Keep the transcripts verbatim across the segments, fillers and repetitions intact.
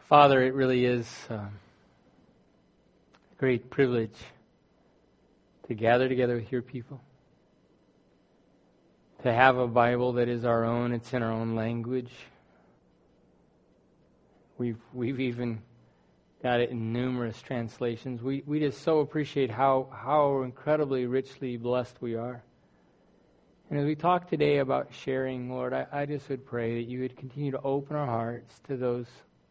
Father, it really is um, a great privilege to gather together with your people, to have a Bible that is our own. It's in our own language. We've we've even got it in numerous translations. We we just so appreciate how how incredibly richly blessed we are. And as we talk today about sharing, Lord, I, I just would pray that you would continue to open our hearts to those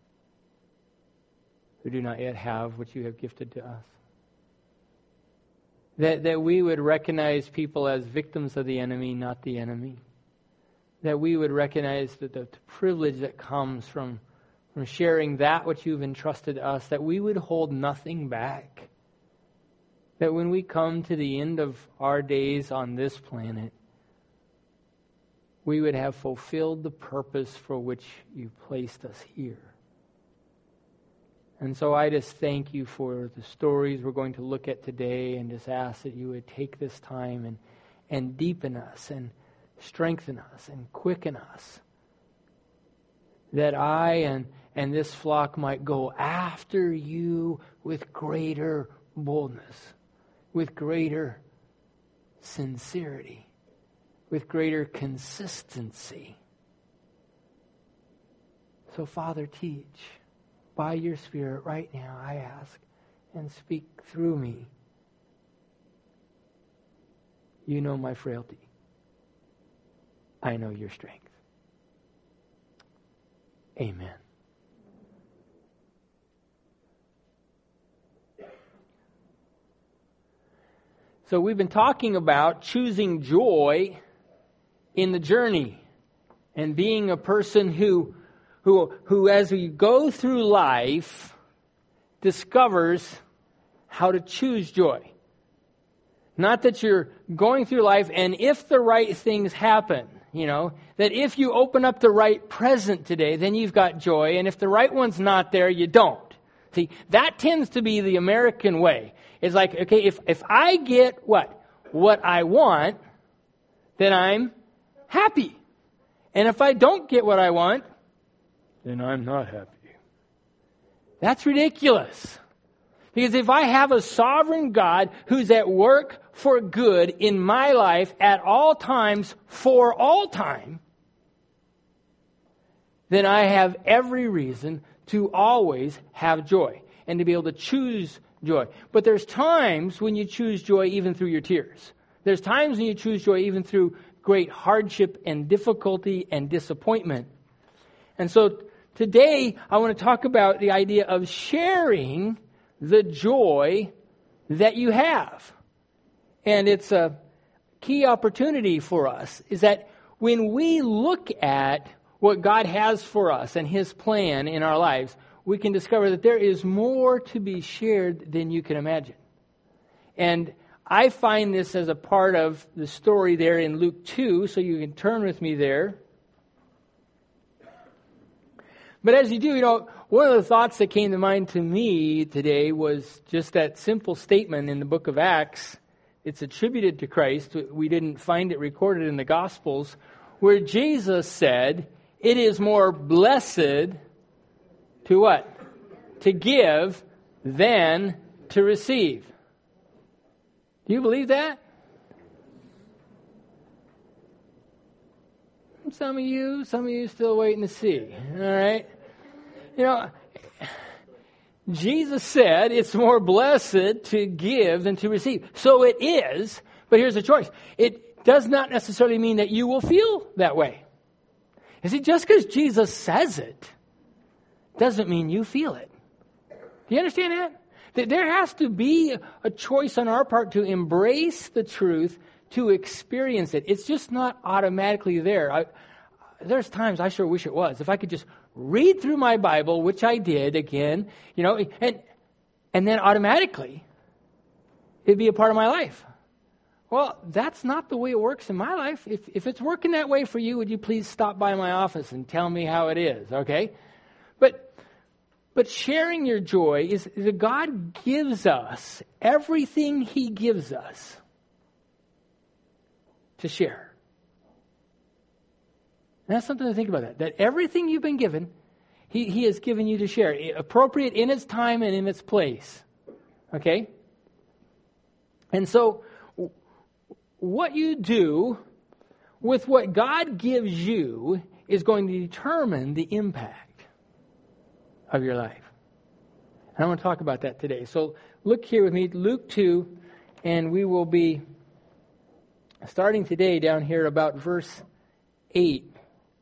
who do not yet have what you have gifted to us. That that we would recognize people as victims of the enemy, not the enemy. That we would recognize that the privilege that comes from, from sharing that which you've entrusted to us, that we would hold nothing back. That when we come to the end of our days on this planet, we would have fulfilled the purpose for which you placed us here. And so I just thank you for the stories we're going to look at today, and just ask that you would take this time and, and deepen us and strengthen us and quicken us. That I and, and this flock might go after you with greater boldness, with greater sincerity, with greater consistency. So, Father, teach by your Spirit right now, I ask, and speak through me. You know my frailty. I know your strength. Amen. So we've been talking about choosing joy in the journey, and being a person who, who, who as we go through life, discovers how to choose joy. Not that you're going through life, and if the right things happen, you know, that if you open up the right present today, then you've got joy, and if the right one's not there, you don't. See, that tends to be the American way. It's like, okay, if, if I get what? What I want, then I'm happy. And if I don't get what I want, then I'm not happy. That's ridiculous. Because if I have a sovereign God who's at work for good in my life at all times, for all time, then I have every reason to always have joy and to be able to choose joy. But there's times when you choose joy even through your tears. There's times when you choose joy even through great hardship and difficulty and disappointment. And so today I want to talk about the idea of sharing the joy that you have. And it's a key opportunity for us, is that when we look at what God has for us and His plan in our lives, we can discover that there is more to be shared than you can imagine. And I find this as a part of the story there in Luke two, so you can turn with me there. But as you do, you know, one of the thoughts that came to mind to me today was just that simple statement in the book of Acts. It's attributed to Christ. We didn't find it recorded in the Gospels, where Jesus said, "It is more blessed to what? To give than to receive." Do you believe that? Some of you, some of you still waiting to see. All right? You know, Jesus said it's more blessed to give than to receive. So it is, but here's the choice. It does not necessarily mean that you will feel that way. You see, just because Jesus says it doesn't mean you feel it. Do you understand that? There has to be a choice on our part to embrace the truth, to experience it. It's just not automatically there. I, there's times I sure wish it was. If I could just read through my Bible, which I did again, you know, and and then automatically it'd be a part of my life. Well, that's not the way it works in my life. If if it's working that way for you, would you please stop by my office and tell me how it is, okay? But But sharing your joy is that God gives us everything He gives us to share. And that's something to think about that. That everything you've been given, He, he has given you to share. Appropriate in its time and in its place. Okay? And so, what you do with what God gives you is going to determine the impact of your life. And I want to talk about that today. So look here with me, Luke two, and we will be starting today down here about verse eight.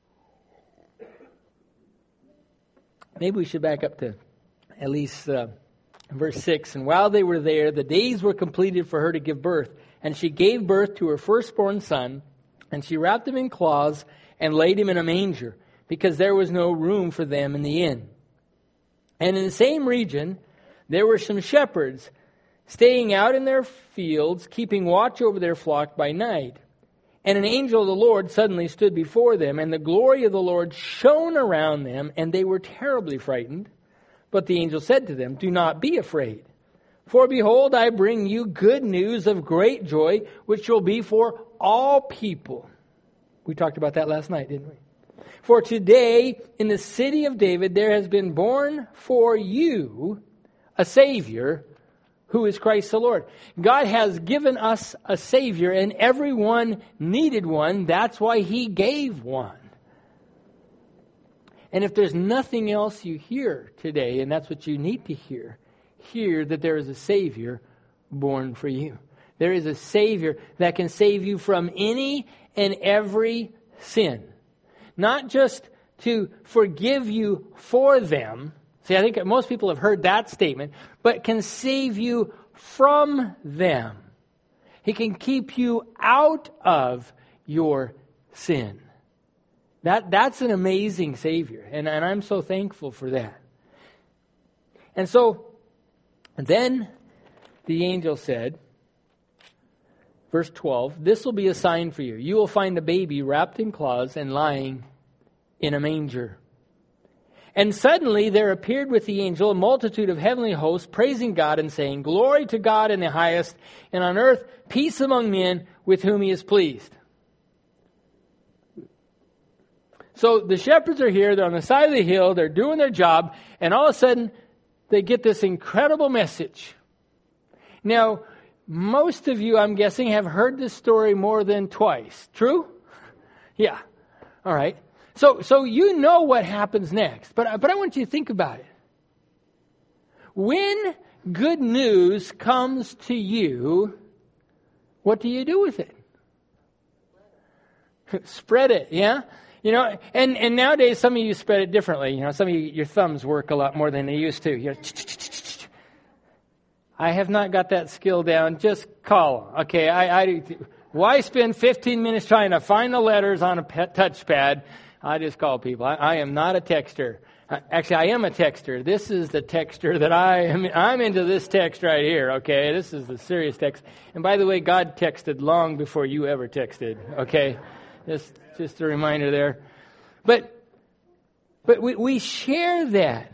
Maybe we should back up to at least uh, verse six. And while they were there, the days were completed for her to give birth. And she gave birth to her firstborn son, and she wrapped him in cloths and laid him in a manger, because there was no room for them in the inn. And in the same region, there were some shepherds staying out in their fields, keeping watch over their flock by night. And an angel of the Lord suddenly stood before them, and the glory of the Lord shone around them, and they were terribly frightened. But the angel said to them, "Do not be afraid. For behold, I bring you good news of great joy, which will be for all people." We talked about that last night, didn't we? "For today, in the city of David, there has been born for you a Savior, who is Christ the Lord." God has given us a Savior, and everyone needed one. That's why He gave one. And if there's nothing else you hear today, and that's what you need to hear, hear that there is a Savior born for you. There is a Savior that can save you from any and every sin. Not just to forgive you for them. See, I think most people have heard that statement, but can save you from them. He can keep you out of your sin. That, that's an amazing Savior, and, and I'm so thankful for that. And so, then the angel said, verse twelve, "This will be a sign for you. You will find a baby wrapped in cloths and lying in a manger." And suddenly there appeared with the angel a multitude of heavenly hosts, praising God and saying, "Glory to God in the highest, and on earth peace among men with whom He is pleased." So the shepherds are here, they're on the side of the hill, they're doing their job, and all of a sudden they get this incredible message. Now, most of you, I'm guessing, have heard this story more than twice. True? Yeah. All right. So, so you know what happens next, but, but I want you to think about it. When good news comes to you, what do you do with it? Spread it, yeah? You know, and, and nowadays some of you spread it differently. You know, some of you, your thumbs work a lot more than they used to. You know, I have not got that skill down. Just call. Okay, I, I why spend fifteen minutes trying to find the letters on a touchpad? I just call people. I, I am not a texter. Actually, I am a texter. This is the texter that I am. I'm into this text right here. Okay, this is the serious text. And by the way, God texted long before you ever texted. Okay, just just a reminder there. But but we, we share that.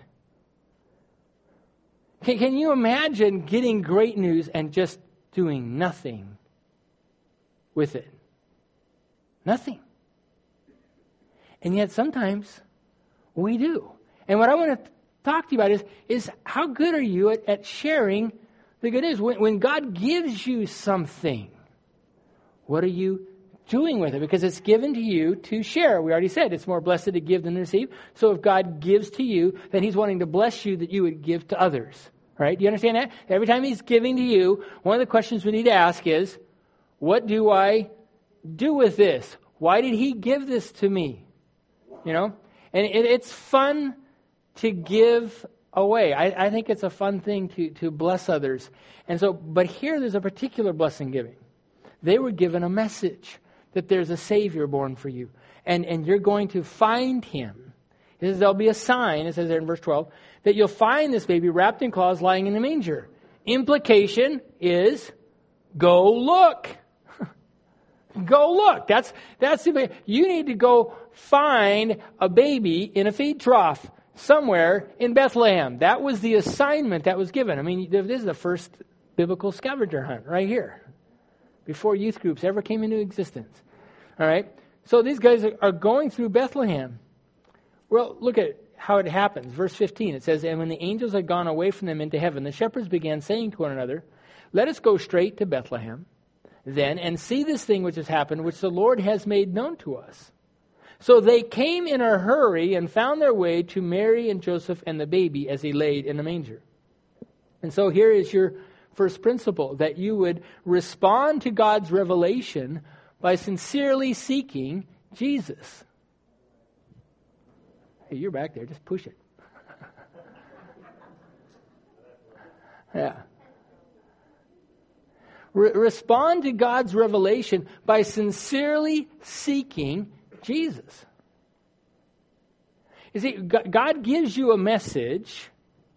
Can, can you imagine getting great news and just doing nothing with it? Nothing. And yet sometimes we do. And what I want to talk to you about is, is how good are you at, at sharing the good news? When, when God gives you something, what are you doing with it? Because it's given to you to share. We already said it's more blessed to give than to receive. So if God gives to you, then He's wanting to bless you that you would give to others. Right? Do you understand that? Every time He's giving to you, one of the questions we need to ask is, what do I do with this? Why did He give this to me? You know? And it, it's fun to give away. I, I think it's a fun thing to, to bless others. And so, but here there's a particular blessing giving. They were given a message that there's a Savior born for you. And, and you're going to find Him. It says there'll be a sign, it says there in verse twelve, that you'll find this baby wrapped in cloths lying in a manger. Implication is, go look. Go look. That's, that's the, you need to go find a baby in a feed trough somewhere in Bethlehem. That was the assignment that was given. I mean, this is the first biblical scavenger hunt right here, before youth groups ever came into existence. All right. So these guys are going through Bethlehem. Well, look at how it happens. Verse fifteen, it says, "And when the angels had gone away from them into heaven, the shepherds began saying to one another, 'Let us go straight to Bethlehem, then, and see this thing which has happened, which the Lord has made known to us.' So they came in a hurry and found their way to Mary and Joseph and the baby as he laid in the manger." And so here is your first principle, that you would respond to God's revelation by sincerely seeking Jesus. Hey, you're back there. Just push it. Yeah. Re- respond to God's revelation by sincerely seeking Jesus. You see, God gives you a message,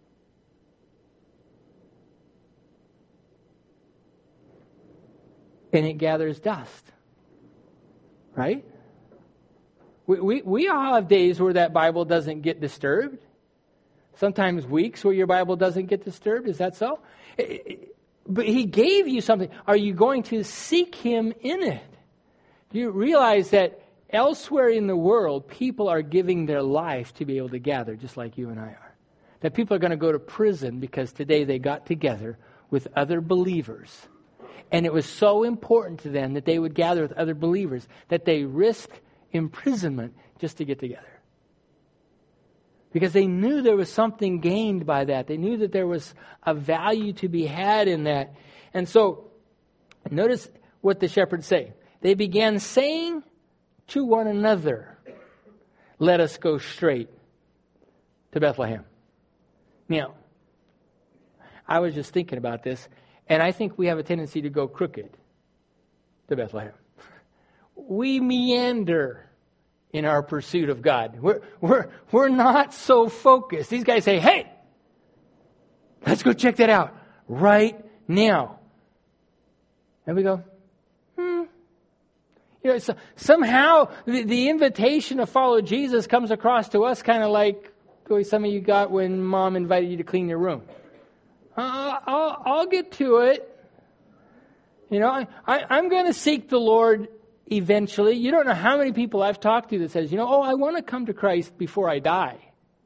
and it gathers dust. Right? We, we, we all have days where that Bible doesn't get disturbed. Sometimes weeks where your Bible doesn't get disturbed. Is that so? It, it, but He gave you something. Are you going to seek Him in it? Do you realize that elsewhere in the world, people are giving their life to be able to gather, just like you and I are? That people are going to go to prison because today they got together with other believers. And it was so important to them that they would gather with other believers that they risked imprisonment just to get together. Because they knew there was something gained by that. They knew that there was a value to be had in that. And so, notice what the shepherds say. They began saying to one another, "Let us go straight to Bethlehem." Now, I was just thinking about this, and I think we have a tendency to go crooked to Bethlehem. We meander in our pursuit of God. We're, we're, we're not so focused. These guys say, "Hey, let's go check that out right now." And we go, hmm. You know, so somehow the, the invitation to follow Jesus comes across to us kind of like the way some of you got when Mom invited you to clean your room. Uh, I'll, I'll get to it. You know, I, I, I'm going to seek the Lord eventually. You don't know how many people I've talked to that says, you know, oh, I want to come to Christ before I die.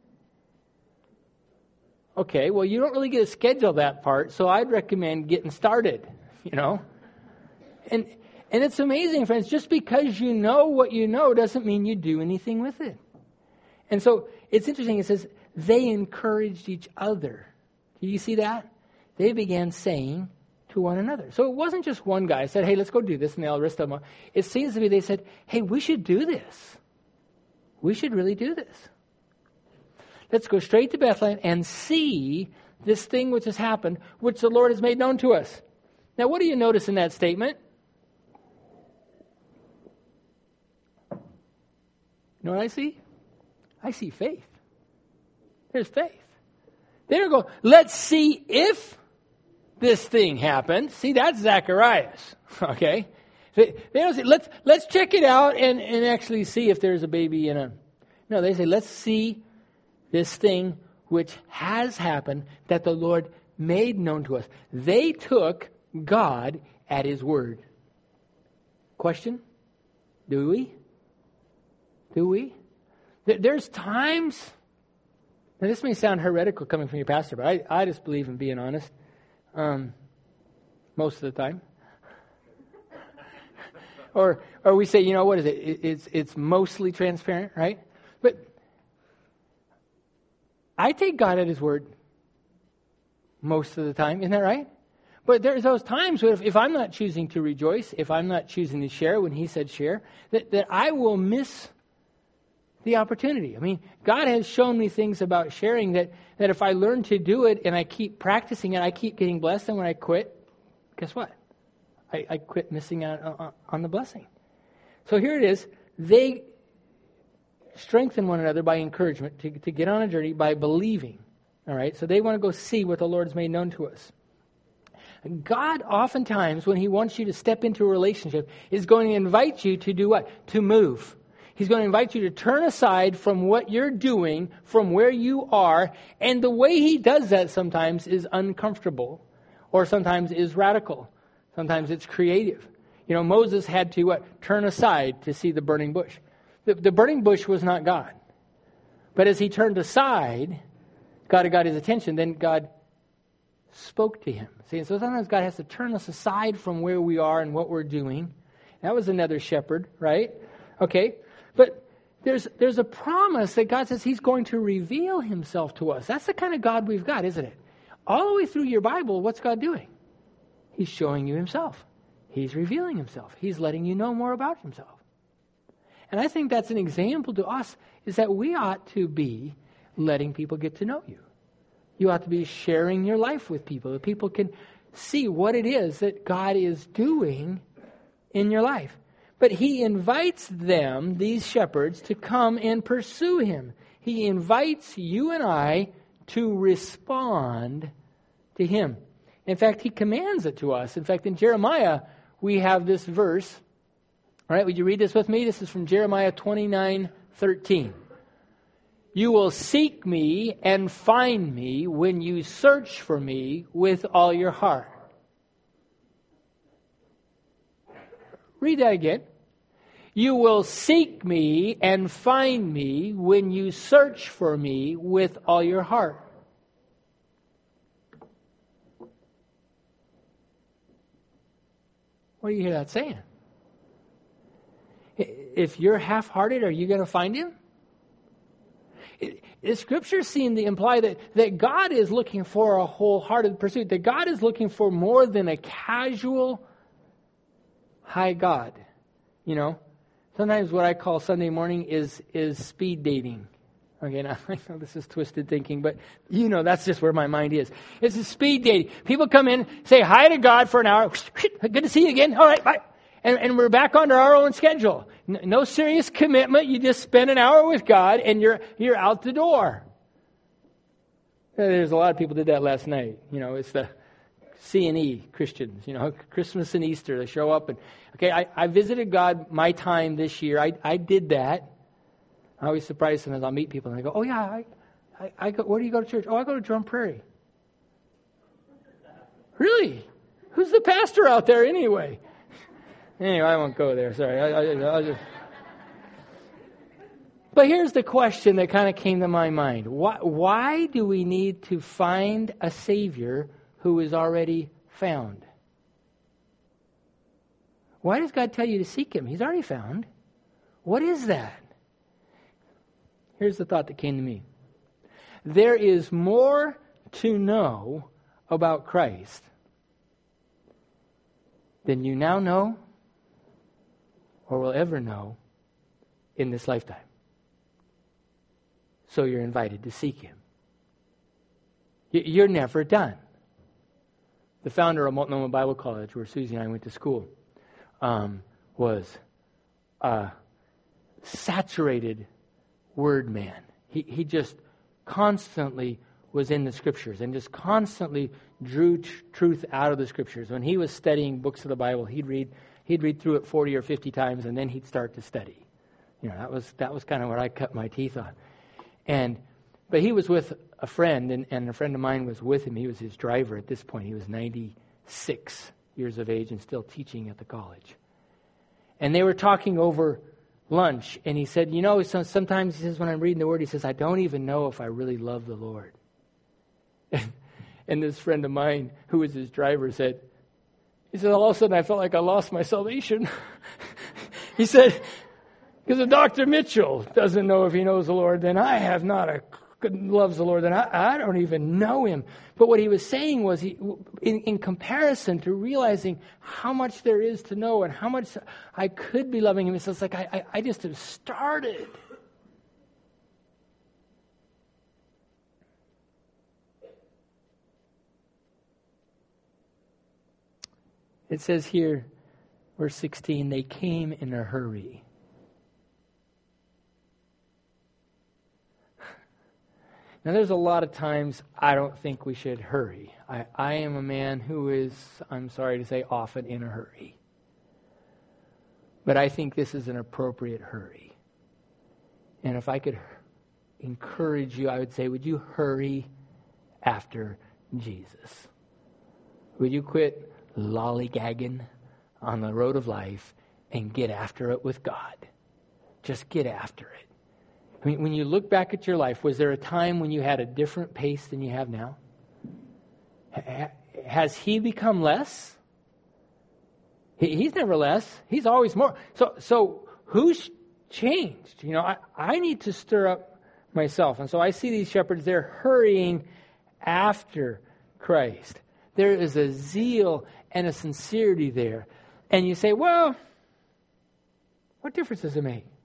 Okay, well, you don't really get to schedule that part, so I'd recommend getting started, you know. And and it's amazing, friends, just because you know what you know doesn't mean you do anything with it. And so it's interesting, it says, they encouraged each other. Do you see that? They began saying to one another. So it wasn't just one guy said, "Hey, let's go do this," and the rest of them. It seems to be they said, "Hey, we should do this. We should really do this. Let's go straight to Bethlehem and see this thing which has happened, which the Lord has made known to us." Now, what do you notice in that statement? You know what I see? I see faith. There's faith. They don't go, "Let's see if this thing happened." See, that's Zacharias. Okay? They, they don't say, let's let's check it out and, and actually see if there's a baby in a... No, they say, let's see this thing which has happened that the Lord made known to us. They took God at His word. Question? Do we? Do we? There's times... Now, this may sound heretical coming from your pastor, but I, I just believe in being honest. Um, most of the time. or or we say, you know, what is it? it? It's it's mostly transparent, right? But I take God at His word most of the time. Isn't that right? But there's those times where if, if I'm not choosing to rejoice, if I'm not choosing to share when He said share, that, that I will miss the opportunity. I mean, God has shown me things about sharing that, that if I learn to do it and I keep practicing it, I keep getting blessed. And when I quit, guess what? I, I quit missing out on, on the blessing. So here it is. They strengthen one another by encouragement to, to get on a journey by believing. All right. So they want to go see what the Lord's made known to us. God oftentimes, when He wants you to step into a relationship, is going to invite you to do what? To move. He's going to invite you to turn aside from what you're doing, from where you are. And the way He does that sometimes is uncomfortable, or sometimes is radical. Sometimes it's creative. You know, Moses had to what? Turn aside to see the burning bush. The, the burning bush was not God. But as he turned aside, God had got his attention, then God spoke to him. See, and so sometimes God has to turn us aside from where we are and what we're doing. That was another shepherd, right? Okay, but there's there's a promise that God says he's going to reveal himself to us. That's the kind of God we've got, isn't it? All the way through your Bible, what's God doing? He's showing you himself. He's revealing himself. He's letting you know more about himself. And I think that's an example to us, is that we ought to be letting people get to know you. You ought to be sharing your life with people, that people can see what it is that God is doing in your life. But he invites them, these shepherds, to come and pursue him. He invites you and I to respond to him. In fact, he commands it to us. In fact, in Jeremiah, we have this verse. All right, would you read this with me? This is from Jeremiah twenty-nine thirteen. You will seek me and find me when you search for me with all your heart. Read that again. You will seek me and find me when you search for me with all your heart. What do you hear that saying? If you're half-hearted, are you going to find him? The scriptures seem to imply that, that God is looking for a wholehearted pursuit, that God is looking for more than a casual high God. You know, sometimes what I call Sunday morning is is speed dating. Okay, now I know this is twisted thinking, but you know, that's just where my mind is. It's a speed dating. People come in, say hi to God for an hour. Good to see you again. All right, bye. And, and we're back onto our own schedule. No serious commitment. You just spend an hour with God and you're you're out the door. There's a lot of people did that last night. You know, it's the C and E Christians. You know, Christmas and Easter. They show up and, okay, I, I visited God my time this year. I I did that. I always surprise sometimes. I'll meet people and they go, oh yeah, I, I, I go, where do you go to church? Oh, I go to Drum Prairie. Really? Who's the pastor out there anyway? Anyway, I won't go there. Sorry. I, I, I'll just... But here's the question that kind of came to my mind. Why, why do we need to find a Savior who is already found? Why does God tell you to seek him? He's already found. What is that? Here's the thought that came to me. There is more to know about Christ than you now know or will ever know in this lifetime. So you're invited to seek him. You're never done. The founder of Multnomah Bible College, where Susie and I went to school, um, was a saturated word man. He he just constantly was in the scriptures and just constantly drew tr- truth out of the scriptures. When he was studying books of the Bible, he'd read he'd read through it forty or fifty times, and then he'd start to study. You know, that was that was kind of what I cut my teeth on. And but he was with a friend, and, and a friend of mine was with him. He was his driver at this point. He was ninety-six years of age and still teaching at the college. And they were talking over lunch, and he said, you know, so sometimes he says, when I'm reading the Word, he says, I don't even know if I really love the Lord. And, and this friend of mine, who was his driver, said, he said, all of a sudden I felt like I lost my salvation. He said, because if Doctor Mitchell doesn't know if he knows the Lord, then I have not a loves the Lord, then I, I don't even know him. But what he was saying was, he, in, in comparison to realizing how much there is to know and how much I could be loving him, it's like I, I, I just have started. It says here, verse sixteen, they came in a hurry. Now, there's a lot of times I don't think we should hurry. I, I am a man who is, I'm sorry to say, often in a hurry. But I think this is an appropriate hurry. And if I could encourage you, I would say, would you hurry after Jesus? Would you quit lollygagging on the road of life and get after it with God? Just get after it. I mean, when you look back at your life, was there a time when you had a different pace than you have now? Has he become less? He's never less. He's always more. So, so who's changed? You know, I, I need to stir up myself. And so I see these shepherds, they're hurrying after Christ. There is a zeal and a sincerity there. And you say, well, what difference does it make?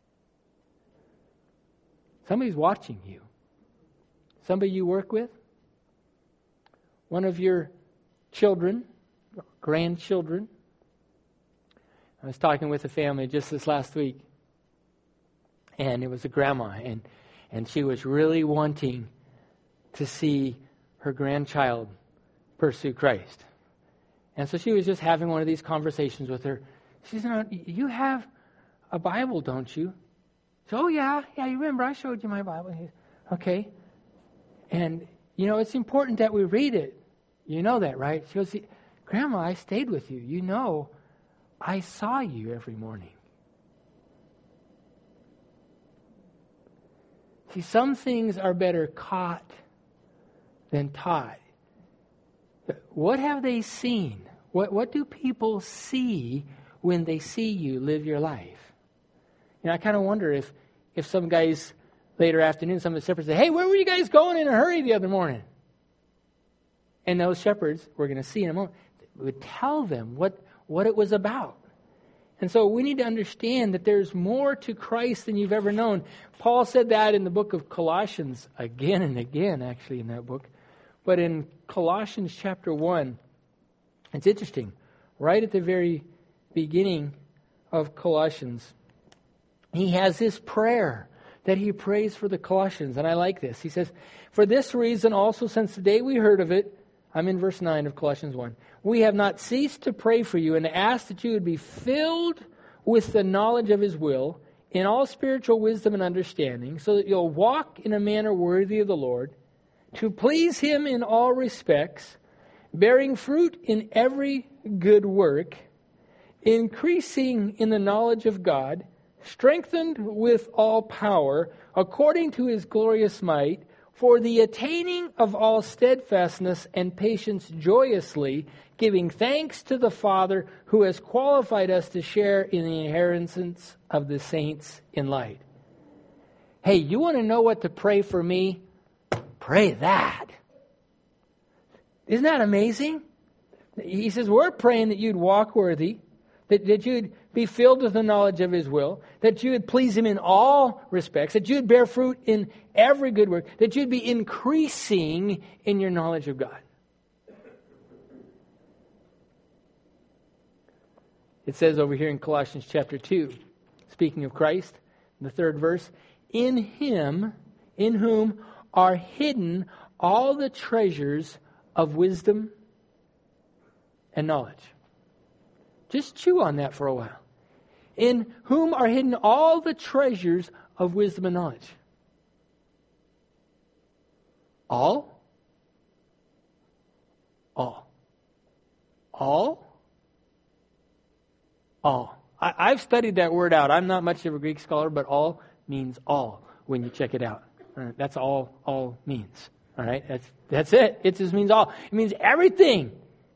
Somebody's watching you. Somebody you work with. One of your children, grandchildren. I was talking with a family just this last week. And it was a grandma. And, and she was really wanting to see her grandchild pursue Christ. And so she was just having one of these conversations with her. She said, you have a Bible, don't you? So, oh, yeah. Yeah, you remember I showed you my Bible. He said, okay. And, you know, it's important that we read it. You know that, right? She goes, Grandma, I stayed with you. You know, I saw you every morning. See, some things are better caught than taught. What have they seen? What, what do people see when they see you live your life? You know, I kind of wonder if, if some guys later afternoon, some of the shepherds say, hey, where were you guys going in a hurry the other morning? And those shepherds, we're going to see in a moment, would tell them what, what it was about. And so we need to understand that there's more to Christ than you've ever known. Paul said that in the book of Colossians again and again, actually, in that book. But in Colossians chapter one, it's interesting. Right at the very beginning of Colossians, he has this prayer that he prays for the Colossians. And I like this. He says, for this reason also, since the day we heard of it, I'm in verse nine of Colossians one, we have not ceased to pray for you and to ask that you would be filled with the knowledge of his will in all spiritual wisdom and understanding, so that you'll walk in a manner worthy of the Lord, to please him in all respects, bearing fruit in every good work, increasing in the knowledge of God, strengthened with all power, according to his glorious might, for the attaining of all steadfastness and patience joyously, giving thanks to the Father who has qualified us to share in the inheritance of the saints in light. Hey, you want to know what to pray for me? Pray that. Isn't that amazing? He says, we're praying that you'd walk worthy, that, that you'd be filled with the knowledge of his will, that you would please him in all respects, that you'd bear fruit in every good work, that you'd be increasing in your knowledge of God. It says over here in Colossians chapter two, speaking of Christ, in the third verse, in him, in whom are hidden all the treasures of wisdom and knowledge. Just chew on that for a while. In whom are hidden all the treasures of wisdom and knowledge. All? All. All? All. I, I've studied that word out. I'm not much of a Greek scholar, but all means all when you check it out. All right, that's all all means. All right, that's that's it. It just means all. It means everything.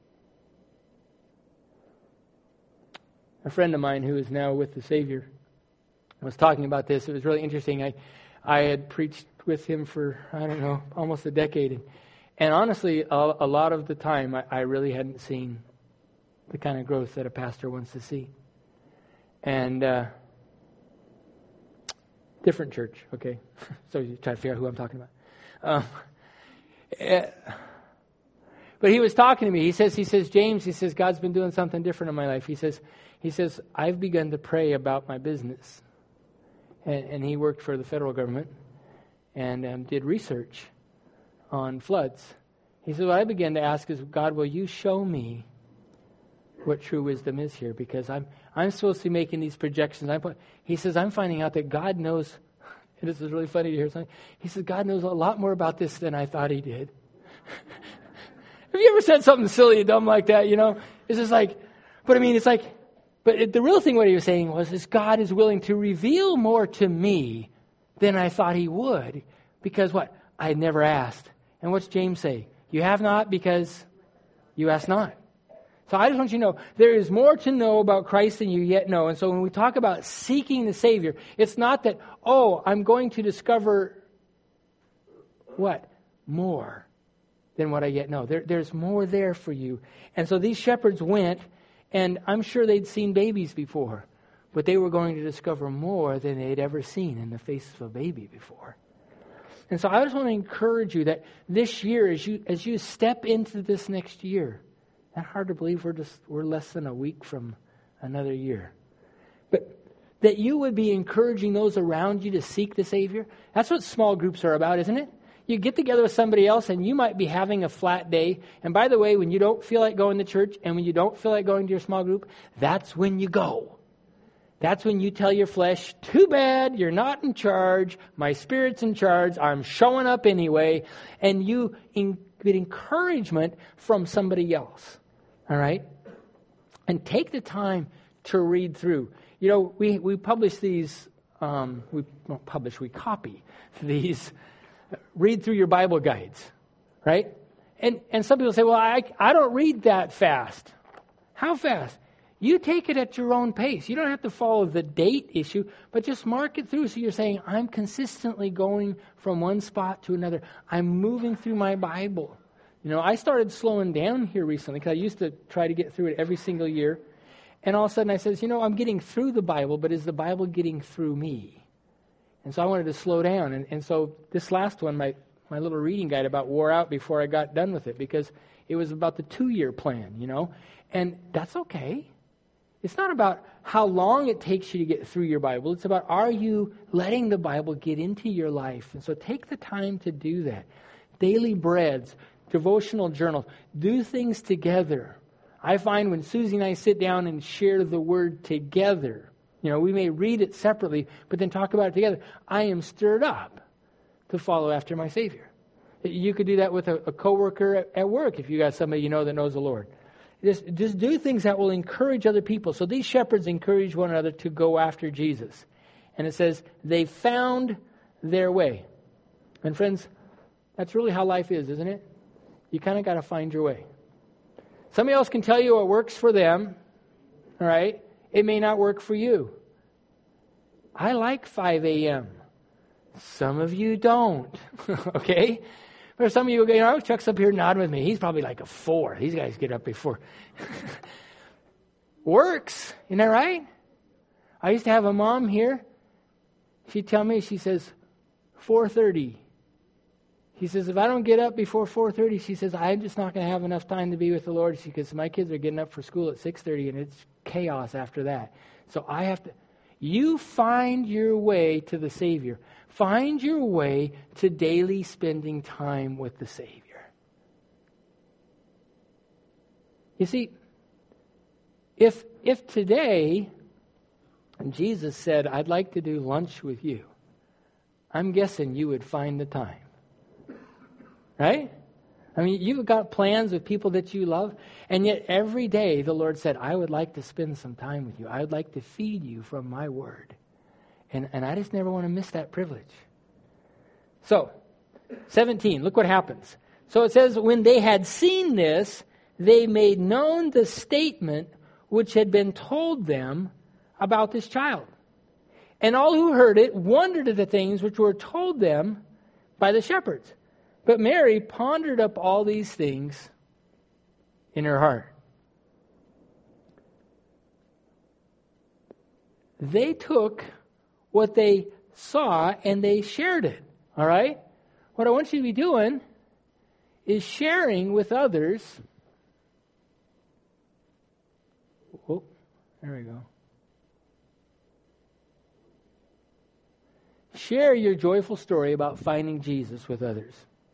A friend of mine who is now with the Savior was talking about this. It was really interesting. I I had preached with him for, I don't know, almost a decade. And, and honestly, a, a lot of the time, I, I really hadn't seen the kind of growth that a pastor wants to see. And uh, different church, okay? So you try to figure out who I'm talking about. Um, uh, but he was talking to me. He says, he says, James, he says, God's been doing something different in my life. He says, he says, I've begun to pray about my business. And, and he worked for the federal government and um, did research on floods. He said, what I began to ask is, God, will you show me what true wisdom is here? Because I'm I'm supposed to be making these projections. I'm, he says, I'm finding out that God knows, and this is really funny to hear something. He says, God knows a lot more about this than I thought he did. Have you ever said something silly and dumb like that, you know? It's just like, but I mean, it's like, but it, the real thing what he was saying was, is God is willing to reveal more to me than I thought he would. Because what? I had never asked. And what's James say? You have not because you ask not. So I just want you to know, there is more to know about Christ than you yet know. And so when we talk about seeking the Savior, it's not that, oh, I'm going to discover what? More than what I yet know. There, there's more there for you. And so these shepherds went, and I'm sure they'd seen babies before, but they were going to discover more than they'd ever seen in the face of a baby before. And so I just want to encourage you that this year, as you as you step into this next year, not hard to believe we're just we're less than a week from another year, but that you would be encouraging those around you to seek the Savior. That's what small groups are about, isn't it? You get together with somebody else and you might be having a flat day. And by the way, when you don't feel like going to church and when you don't feel like going to your small group, that's when you go. That's when you tell your flesh, too bad, you're not in charge. My Spirit's in charge. I'm showing up anyway. And you get encouragement from somebody else. All right? And take the time to read through. You know, we, we publish these, um, we don't publish, we copy these read through your Bible guides, right? And and some people say, well, I, I don't read that fast. How fast? You take it at your own pace. You don't have to follow the date issue, but just mark it through. So you're saying, I'm consistently going from one spot to another. I'm moving through my Bible. You know, I started slowing down here recently because I used to try to get through it every single year. And all of a sudden I says, you know, I'm getting through the Bible, but is the Bible getting through me? And so I wanted to slow down. And, and so this last one, my, my little reading guide about wore out before I got done with it because it was about the two-year plan, you know. And that's okay. It's not about how long it takes you to get through your Bible. It's about, are you letting the Bible get into your life? And so take the time to do that. Daily breads, devotional journals, do things together. I find when Susie and I sit down and share the Word together, you know, we may read it separately, but then talk about it together. I am stirred up to follow after my Savior. You could do that with a, a coworker at, at work if you got somebody you know that knows the Lord. Just, just do things that will encourage other people. So these shepherds encourage one another to go after Jesus. And it says, they found their way. And friends, that's really how life is, isn't it? You kind of got to find your way. Somebody else can tell you what works for them, all right? It may not work for you. I like five a.m. Some of you don't, okay? But some of you, you know, Chuck's up here nodding with me. He's probably like a four. These guys get up before. Works, isn't that right? I used to have a mom here. She'd tell me, she says, four thirty. She says, if I don't get up before four thirty, she says, I'm just not going to have enough time to be with the Lord. She goes, my kids are getting up for school at six thirty, and it's chaos after that. So I have to, you find your way to the Savior. Find your way to daily spending time with the Savior. You see, if if today Jesus said, I'd like to do lunch with you, I'm guessing you would find the time. Right? I mean, you've got plans with people that you love, and yet every day the Lord said, I would like to spend some time with you. I would like to feed you from my word. And, and I just never want to miss that privilege. So, seventeen, look what happens. So it says, when they had seen this, they made known the statement which had been told them about this child. And all who heard it wondered at the things which were told them by the shepherds. But Mary pondered up all these things in her heart. They took what they saw and they shared it. All right? What I want you to be doing is sharing with others. Oh, there we go. Share your joyful story about finding Jesus with others.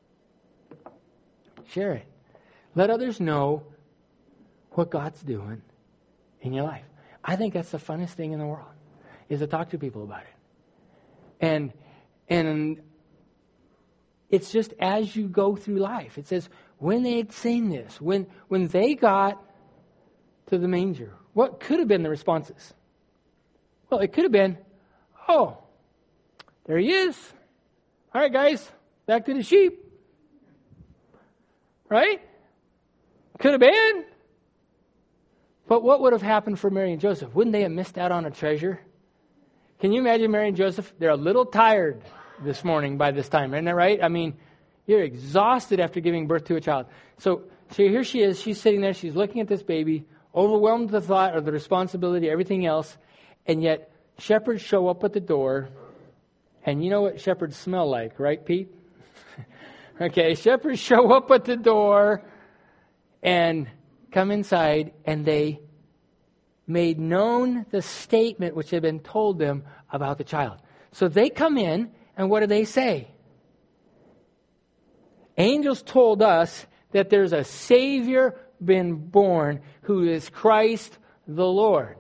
Share it. Let others know what God's doing in your life. I think that's the funnest thing in the world, is to talk to people about it. And and it's just as you go through life. It says, when they had seen this, when when they got to the manger, what could have been the responses? Well, it could have been, oh, There he is. All right, guys, back to the sheep. Right? Could have been. But what would have happened for Mary and Joseph? Wouldn't they have missed out on a treasure? Can you imagine Mary and Joseph? They're a little tired this morning by this time. Isn't that right? I mean, you're exhausted after giving birth to a child. So, so here she is. She's sitting there. She's looking at this baby, overwhelmed with the thought of the responsibility, everything else. And yet, shepherds show up at the door. And you know what shepherds smell like, right, Pete? Okay, shepherds show up at the door and come inside, and they made known the statement which had been told them about the child. So they come in, and what do they say? Angels told us that there's a Savior been born who is Christ the Lord.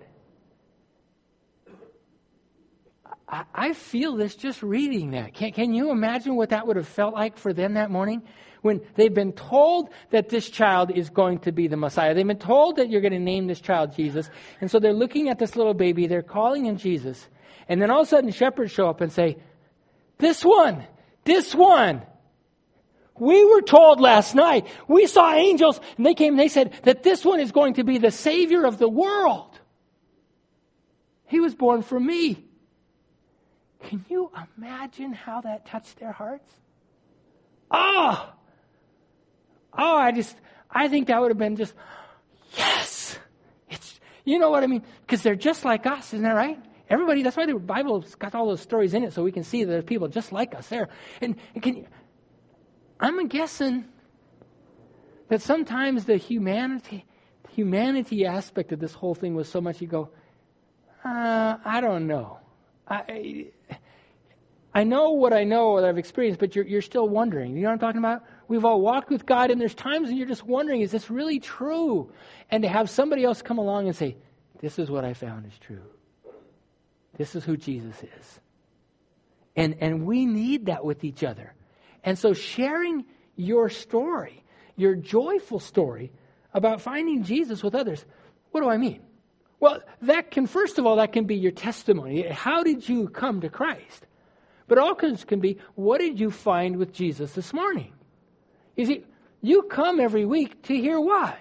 I, I feel this just reading that. Can, can you imagine what that would have felt like for them that morning? When they've been told that this child is going to be the Messiah. They've been told that you're going to name this child Jesus. And so they're looking at this little baby. They're calling him Jesus. And then all of a sudden shepherds show up and say, this one, this one. We were told last night. We saw angels. And they came and they said that this one is going to be the Savior of the world. He was born for me. Can you imagine how that touched their hearts? Oh! Oh, I just, I think that would have been just, yes! It's, you know what I mean? Because they're just like us, isn't that right? Everybody, that's why the Bible's got all those stories in it, so we can see that there's people just like us there. And, and can you, I'm guessing that sometimes the humanity, humanity aspect of this whole thing was so much you go, uh, I don't know. I, I know what I know, what I've experienced, but you're, you're still wondering. You know what I'm talking about? We've all walked with God, and there's times when you're just wondering, is this really true? And to have somebody else come along and say, this is what I found is true. This is who Jesus is. And, and we need that with each other. And so sharing your story, your joyful story about finding Jesus with others, what do I mean? Well, that can, first of all, that can be your testimony. How did you come to Christ? But all can be, what did you find with Jesus this morning? You see, you come every week to hear what?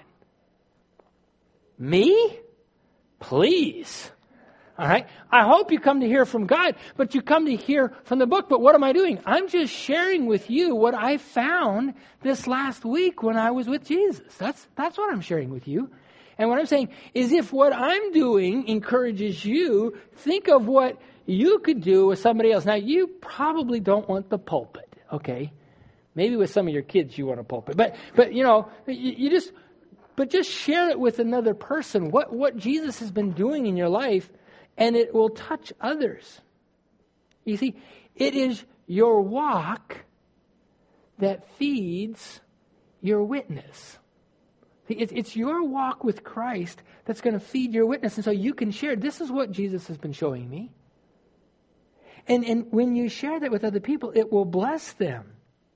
Me? Please. All right? I hope you come to hear from God, but you come to hear from the book. But what am I doing? I'm just sharing with you what I found this last week when I was with Jesus. That's, that's what I'm sharing with you. And what I'm saying is if what I'm doing encourages you, think of what you could do with somebody else. Now, you probably don't want the pulpit, okay? Maybe with some of your kids you want a pulpit. But, but you know, you, you just, but just share it with another person, what, what Jesus has been doing in your life, and it will touch others. You see, it is your walk that feeds your witness. It's your walk with Christ that's going to feed your witness. And so you can share, this is what Jesus has been showing me. And, and when you share that with other people, it will bless them.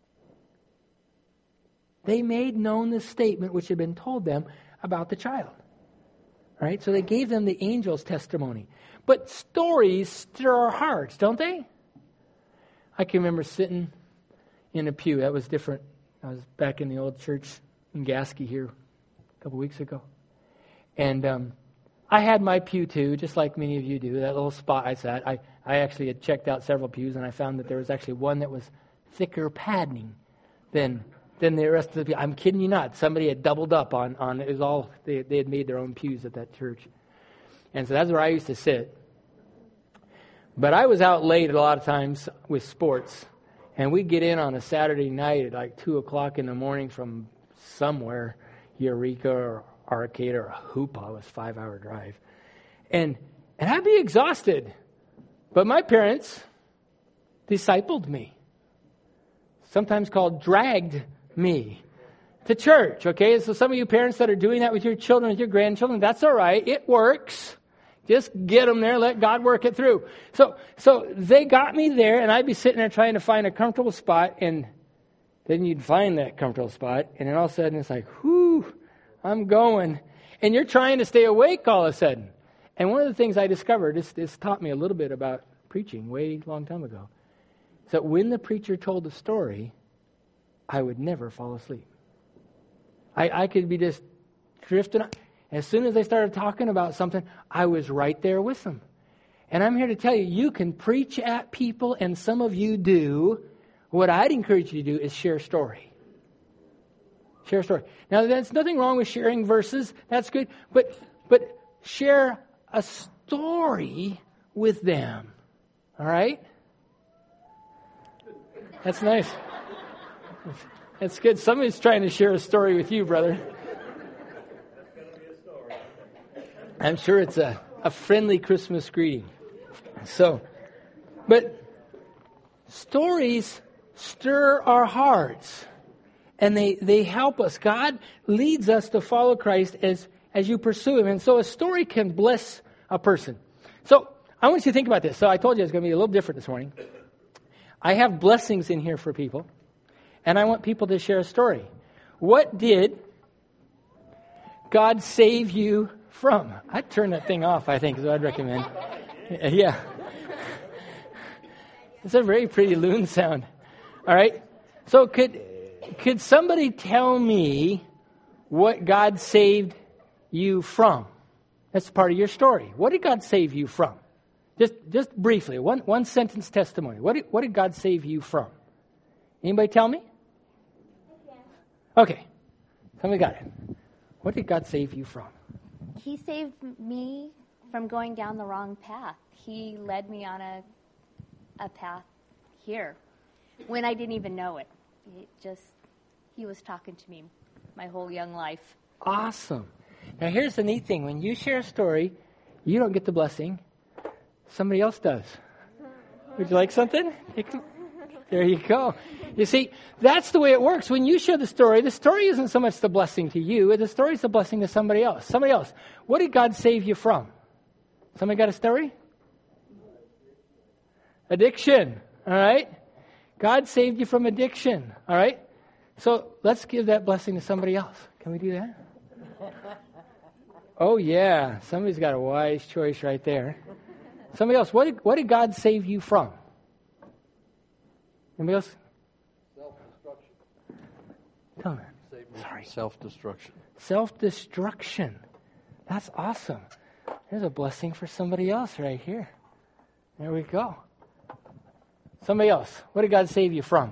They made known the statement which had been told them about the child. Right? So they gave them the angel's testimony. But stories stir our hearts, don't they? I can remember sitting in a pew. That was different. I was back in the old church in Gasky here a couple weeks ago. And um, I had my pew too, just like many of you do. That little spot I sat. I, I actually had checked out several pews, and I found that there was actually one that was thicker padding than than the rest of the pew. I'm kidding you not. Somebody had doubled up on, on it was all, they, they had made their own pews at that church. And so that's where I used to sit. But I was out late a lot of times with sports. And we'd get in on a Saturday night at like two o'clock in the morning from somewhere, Eureka or Arcata or Hoopa. It was a five-hour drive. And, and I'd be exhausted. But my parents discipled me. Sometimes called dragged me to church, okay? So some of you parents that are doing that with your children, with your grandchildren, that's all right. It works. Just get them there. Let God work it through. So so they got me there, and I'd be sitting there trying to find a comfortable spot, and then you'd find that comfortable spot, and then all of a sudden it's like, whew, I'm going. And you're trying to stay awake all of a sudden. And one of the things I discovered, this, this taught me a little bit about preaching way long time ago, that when the preacher told the story, I would never fall asleep. I, I could be just drifting. As soon as they started talking about something, I was right there with them. And I'm here to tell you, you can preach at people, and some of you do. What I'd encourage you to do is share a story. Share a story. Now, there's nothing wrong with sharing verses. That's good. But but share a story with them. All right? That's nice. That's good. Somebody's trying to share a story with you, brother. I'm sure it's a, a friendly Christmas greeting. So, but stories stir our hearts, and they, they help us. God leads us to follow Christ as, as you pursue Him. And so a story can bless a person. So I want you to think about this. So I told you it's going to be a little different this morning. I have blessings in here for people, and I want people to share a story. What did God save you from? I'd turn that thing off, I think, is what I'd recommend. Yeah. It's a very pretty loon sound. All right. So could could somebody tell me what God saved you from? That's part of your story. What did God save you from? Just just briefly, one one sentence testimony. What did, what did God save you from? Anybody tell me? Okay. Somebody got it. What did God save you from? He saved me from going down the wrong path. He led me on a a path here when I didn't even know it. It just, He was talking to me my whole young life. Awesome. Now here's the neat thing. When you share a story, you don't get the blessing. Somebody else does. Would you like something? There you go. You see, that's the way it works. When you share the story, the story isn't so much the blessing to you. The story is the blessing to somebody else. Somebody else. What did God save you from? Somebody got a story? Addiction. All right? God saved you from addiction. All right? So let's give that blessing to somebody else. Can we do that? Oh, yeah. Somebody's got a wise choice right there. Somebody else. What did, what did God save you from? Anybody else? Self-destruction. Tell me. Save me Sorry. from self-destruction. Self-destruction. That's awesome. There's a blessing for somebody else right here. There we go. Somebody else. What did God save you from?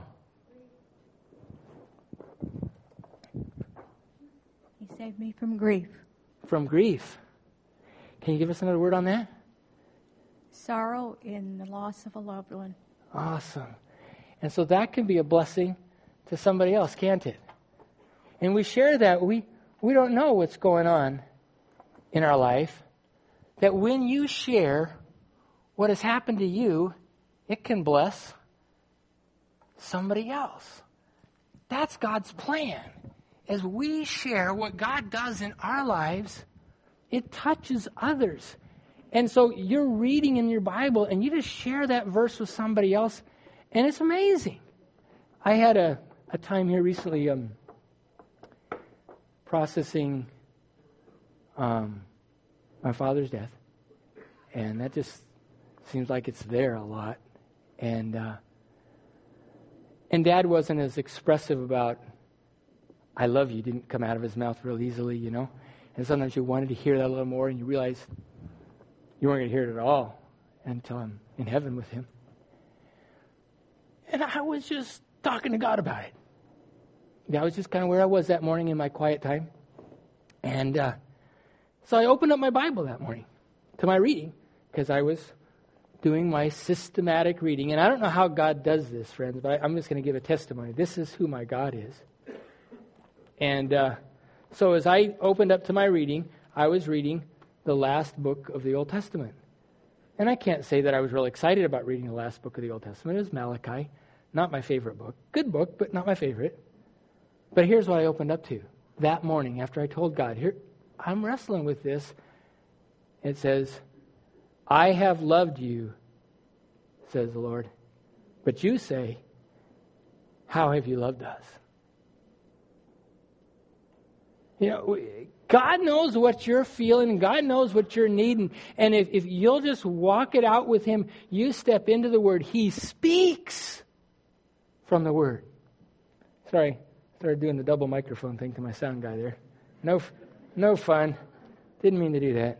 He saved me from grief. From grief. Can you give us another word on that? Sorrow in the loss of a loved one. Awesome. And so that can be a blessing to somebody else, can't it? And we share that. We, we don't know what's going on in our life. That when you share what has happened to you, it can bless somebody else. That's God's plan. As we share what God does in our lives, it touches others. And so you're reading in your Bible and you just share that verse with somebody else, and it's amazing. I had a, a time here recently um, processing um, my father's death, and that just seems like it's there a lot. And uh, and Dad wasn't as expressive about "I love you" didn't come out of his mouth real easily, you know. And sometimes you wanted to hear that a little more, and you realize you weren't going to hear it at all until I'm in heaven with Him. And I was just talking to God about it. That was just kind of where I was that morning in my quiet time. And uh, so I opened up my Bible that morning to my reading, because I was doing my systematic reading. And I don't know how God does this, friends, but I, I'm just going to give a testimony. This is who my God is. And uh, so as I opened up to my reading, I was reading the last book of the Old Testament. And I can't say that I was really excited about reading the last book of the Old Testament. It was Malachi. Not my favorite book. Good book, but not my favorite. But here's what I opened up to. That morning, after I told God, here, I'm wrestling with this. It says, I have loved you, says the Lord. But you say, how have you loved us? You know, God knows what you're feeling, and God knows what you're needing. And if, if you'll just walk it out with Him, you step into the Word. He speaks from the Word. Sorry, started doing the double microphone thing to my sound guy there. No, no fun. Didn't mean to do that.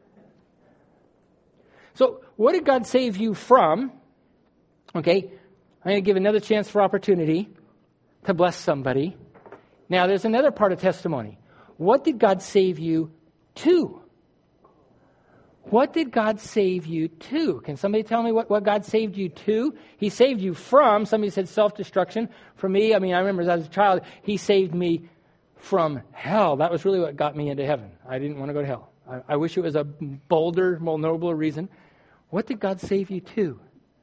So, what did God save you from? Okay, I'm going to give another chance for opportunity to bless somebody. Now, there's another part of testimony. What did God save you to? What did God save you to? Can somebody tell me what, what God saved you to? He saved you from, somebody said self-destruction. For me, I mean, I remember as a child, He saved me from hell. That was really what got me into heaven. I didn't want to go to hell. I, I wish it was a bolder, more noble reason. What did God save you to?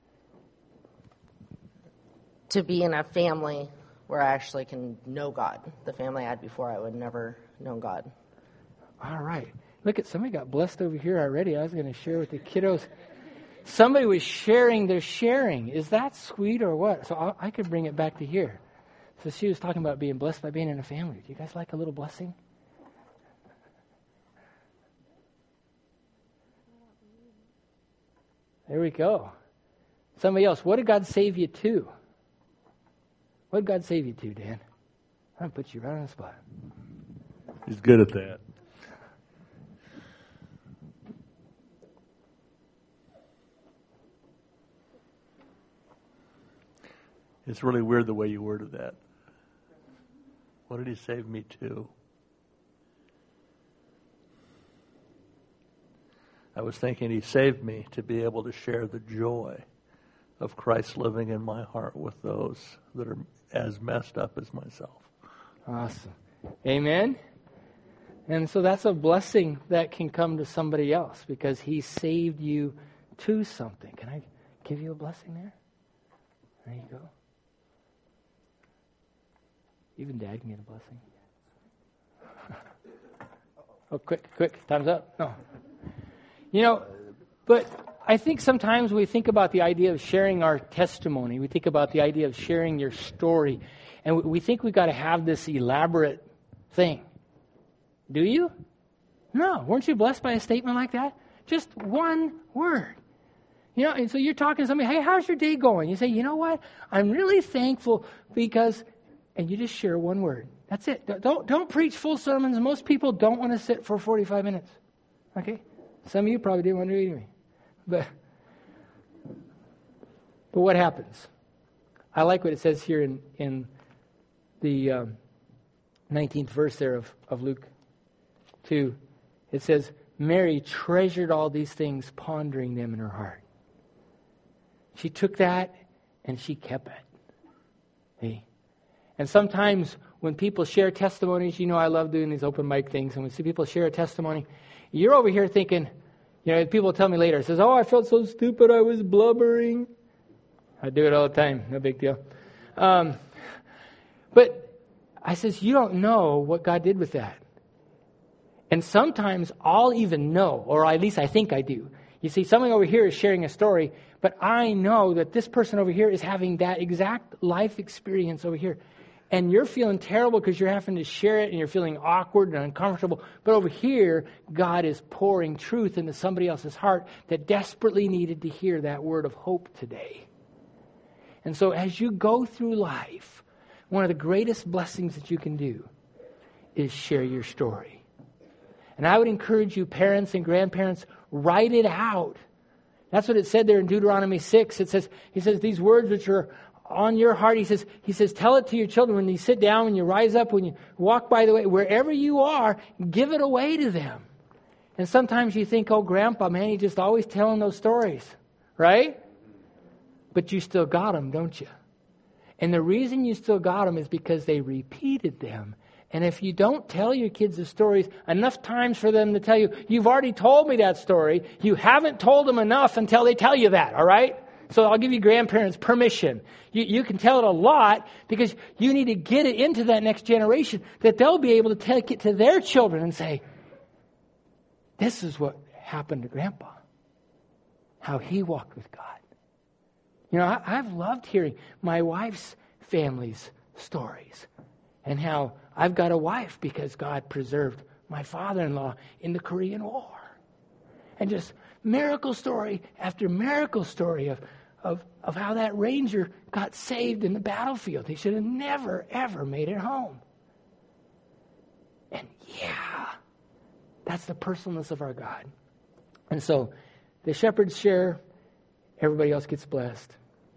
To be in a family where I actually can know God. The family I had before, I would never know God. All right. Look at somebody got blessed over here already. I was going to share with the kiddos. Somebody was sharing their sharing. Is that sweet or what? So I, I could bring it back to here. So she was talking about being blessed by being in a family. Do you guys like a little blessing? There we go. Somebody else. What did God save you to? What did God save you to, Dan? I'm going to put you right on the spot. He's good at that. It's really weird the way you worded that. What did He save me to? I was thinking He saved me to be able to share the joy of Christ living in my heart with those that are as messed up as myself. Awesome. Amen. And so that's a blessing that can come to somebody else because He saved you to something. Can I give you a blessing there? There you go. Even Dad can get a blessing. Oh, quick, quick. Time's up. No. You know, but I think sometimes we think about the idea of sharing our testimony. We think about the idea of sharing your story. And we think we've got to have this elaborate thing. Do you? No. Weren't you blessed by a statement like that? Just one word. You know, and so you're talking to somebody, hey, how's your day going? You say, you know what? I'm really thankful because, and you just share one word. That's it. Don't, don't preach full sermons. Most people don't want to sit for forty-five minutes. Okay? Some of you probably didn't want to do it anyway. But, but what happens? I like what it says here in, in the um, nineteenth verse there of, of Luke two. It says, Mary treasured all these things, pondering them in her heart. She took that and she kept it. Hey. And sometimes when people share testimonies, you know I love doing these open mic things, and when see people share a testimony, you're over here thinking, you know, people tell me later, it says, oh, I felt so stupid, I was blubbering. I do it all the time, no big deal. Um, but I says, you don't know what God did with that. And sometimes I'll even know, or at least I think I do. You see, someone over here is sharing a story, but I know that this person over here is having that exact life experience over here. And you're feeling terrible because you're having to share it and you're feeling awkward and uncomfortable. But over here, God is pouring truth into somebody else's heart that desperately needed to hear that word of hope today. And so as you go through life, one of the greatest blessings that you can do is share your story. And I would encourage you, parents and grandparents, write it out. That's what it said there in Deuteronomy six. It says, he says, these words which are on your heart, he says, he says, tell it to your children when you sit down, when you rise up, when you walk by the way, wherever you are, give it away to them. And sometimes you think, oh, Grandpa, man, he's just always telling those stories, right? But you still got them, don't you? And the reason you still got them is because they repeated them. And if you don't tell your kids the stories enough times for them to tell you, you've already told me that story, you haven't told them enough until they tell you that, all right? So I'll give you grandparents permission. You, you can tell it a lot because you need to get it into that next generation that they'll be able to take it to their children and say, this is what happened to Grandpa. How he walked with God. You know, I, I've loved hearing my wife's family's stories and how I've got a wife because God preserved my father-in-law in the Korean War. And just miracle story after miracle story of, of, of how that ranger got saved in the battlefield. He should have never, ever made it home. And yeah, that's the personalness of our God. And so the shepherds share, everybody else gets blessed.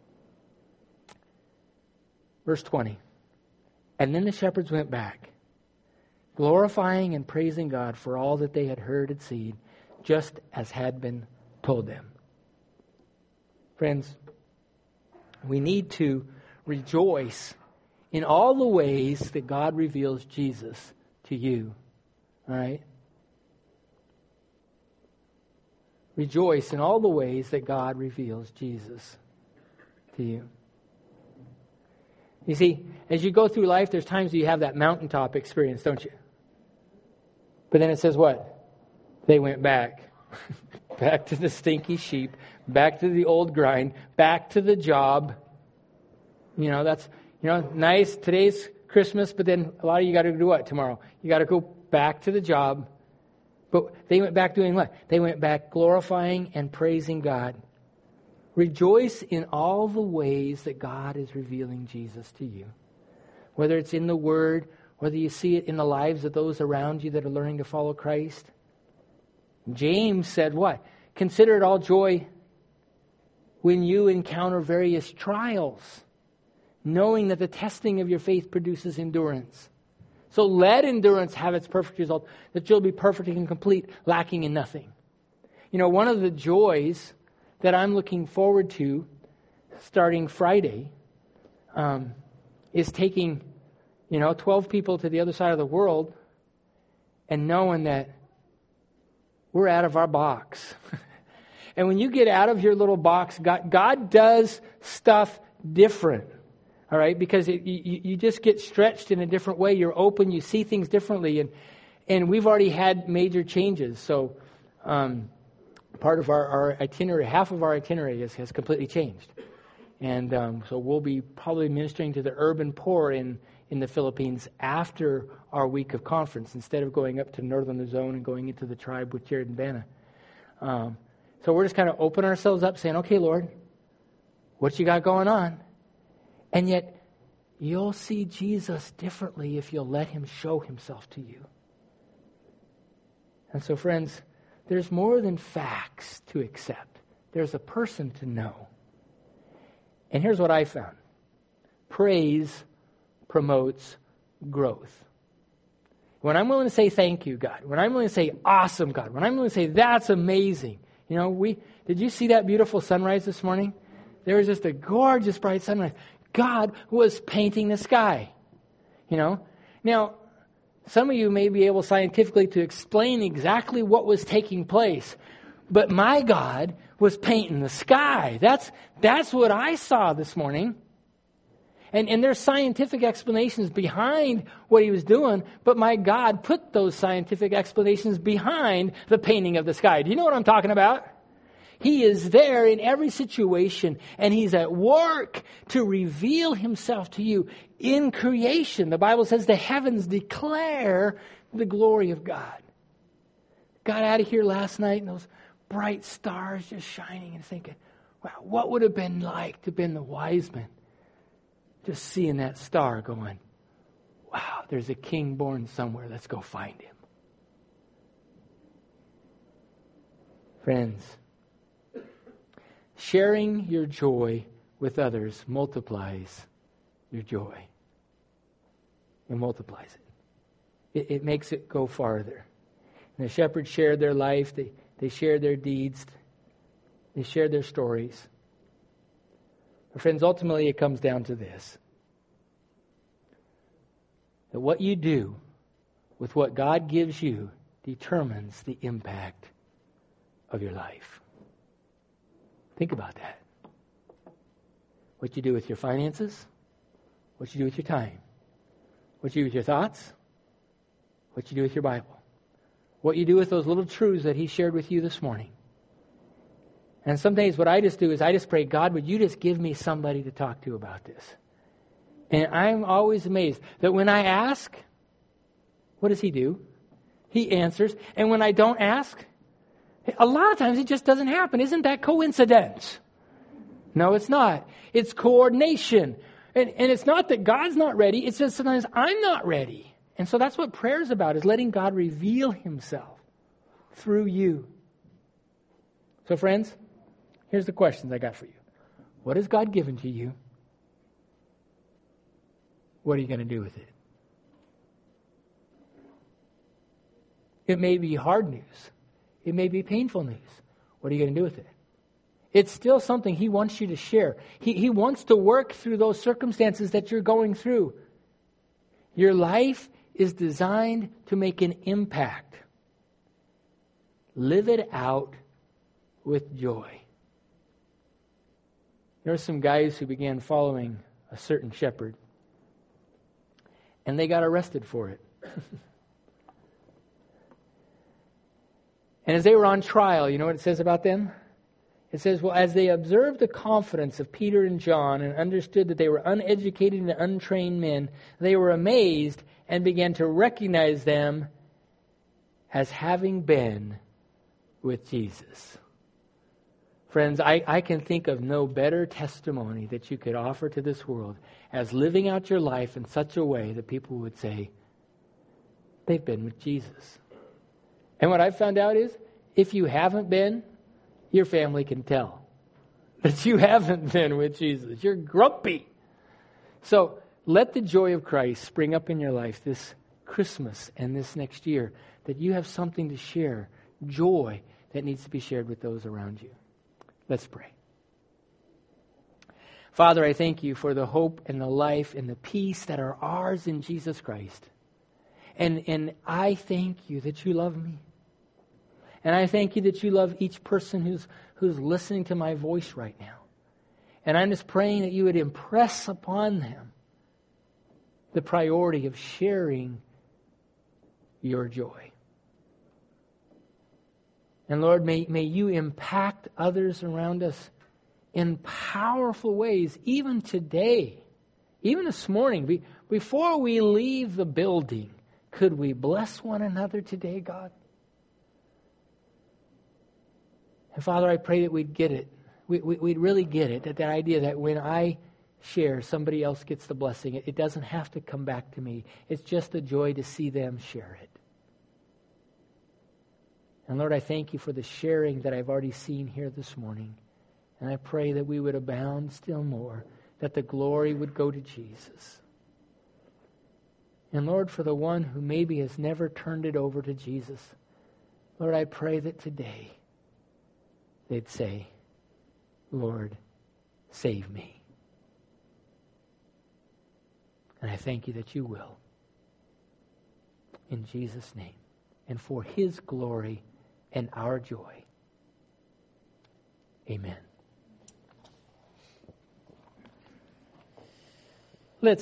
Verse twenty. And then the shepherds went back, glorifying and praising God for all that they had heard and seen, just as had been told them. Friends, we need to rejoice in all the ways that God reveals Jesus to you. All right? Rejoice in all the ways that God reveals Jesus to you. You see, as you go through life, there's times you have that mountaintop experience, don't you? But then it says what? They went back. Back to the stinky sheep. Back to the old grind. Back to the job. You know, that's, you know, nice. Today's Christmas, but then a lot of you got to do what tomorrow? You got to go back to the job. But they went back doing what? They went back glorifying and praising God. Rejoice in all the ways that God is revealing Jesus to you. Whether it's in the Word, whether you see it in the lives of those around you that are learning to follow Christ. James said what? Consider it all joy when you encounter various trials, knowing that the testing of your faith produces endurance. So let endurance have its perfect result, that you'll be perfect and complete, lacking in nothing. You know, one of the joys that I'm looking forward to starting Friday um, is taking, you know, twelve people to the other side of the world and knowing that we're out of our box. And when you get out of your little box, God, God does stuff different. All right? Because it, you, you just get stretched in a different way. You're open. You see things differently. And and we've already had major changes. So um, part of our, our itinerary, half of our itinerary is, has completely changed. And um, so we'll be probably ministering to the urban poor in, in the Philippines after our week of conference, instead of going up to Northern Luzon and going into the tribe with Jared and Banna. Um, so we're just kind of opening ourselves up, saying, okay, Lord, what you got going on? And yet, you'll see Jesus differently if you'll let him show himself to you. And so, friends, there's more than facts to accept. There's a person to know. And here's what I found. Praise promotes growth. When I'm willing to say thank you, God, when I'm willing to say awesome, God, when I'm willing to say that's amazing. You know, we did you see that beautiful sunrise this morning? There was just a gorgeous bright sunrise. God was painting the sky. You know? Now, some of you may be able scientifically to explain exactly what was taking place. But my God was painting the sky. That's that's what I saw this morning. And, and there's scientific explanations behind what he was doing, but my God put those scientific explanations behind the painting of the sky. Do you know what I'm talking about? He is there in every situation, and he's at work to reveal himself to you in creation. The Bible says the heavens declare the glory of God. Got out of here last night, and those bright stars just shining, and thinking, wow, what would it have been like to have been the wise men? Just seeing that star going, wow, there's a king born somewhere. Let's go find him. Friends, sharing your joy with others multiplies your joy. It multiplies it. It, it makes it go farther. And the shepherds shared their life. They, they shared their deeds. They shared their stories. But friends, ultimately it comes down to this. That what you do with what God gives you determines the impact of your life. Think about that. What you do with your finances, what you do with your time, what you do with your thoughts, what you do with your Bible, what you do with those little truths that he shared with you this morning. And some days what I just do is I just pray, God, would you just give me somebody to talk to about this? And I'm always amazed that when I ask, what does he do? He answers. And when I don't ask, a lot of times it just doesn't happen. Isn't that coincidence? No, it's not. It's coordination. And, and it's not that God's not ready. It's just sometimes I'm not ready. And so that's what prayer is about, is letting God reveal himself through you. So friends, here's the questions I got for you. What has God given to you? What are you going to do with it? It may be hard news. It may be painful news. What are you going to do with it? It's still something he wants you to share. He, he wants to work through those circumstances that you're going through. Your life is designed to make an impact. Live it out with joy. There were some guys who began following a certain shepherd, and they got arrested for it. And as they were on trial, you know what it says about them? It says, well, as they observed the confidence of Peter and John and understood that they were uneducated and untrained men, they were amazed and began to recognize them as having been with Jesus. Friends, I, I can think of no better testimony that you could offer to this world as living out your life in such a way that people would say, they've been with Jesus. And what I've found out is, if you haven't been, your family can tell that you haven't been with Jesus. You're grumpy. So let the joy of Christ spring up in your life this Christmas and this next year, that you have something to share, joy that needs to be shared with those around you. Let's pray. Father, I thank you for the hope and the life and the peace that are ours in Jesus Christ. And, and I thank you that you love me. And I thank you that you love each person who's, who's listening to my voice right now. And I'm just praying that you would impress upon them the priority of sharing your joy. And Lord, may, may you impact others around us in powerful ways, even today, even this morning. Be, before we leave the building, could we bless one another today, God? And Father, I pray that we'd get it. We, we, we'd really get it, that the idea that when I share, somebody else gets the blessing. It, it doesn't have to come back to me. It's just a joy to see them share it. And Lord, I thank you for the sharing that I've already seen here this morning. And I pray that we would abound still more, that the glory would go to Jesus. And Lord, for the one who maybe has never turned it over to Jesus, Lord, I pray that today they'd say, Lord, save me. And I thank you that you will. In Jesus' name. And for his glory and our joy. Amen.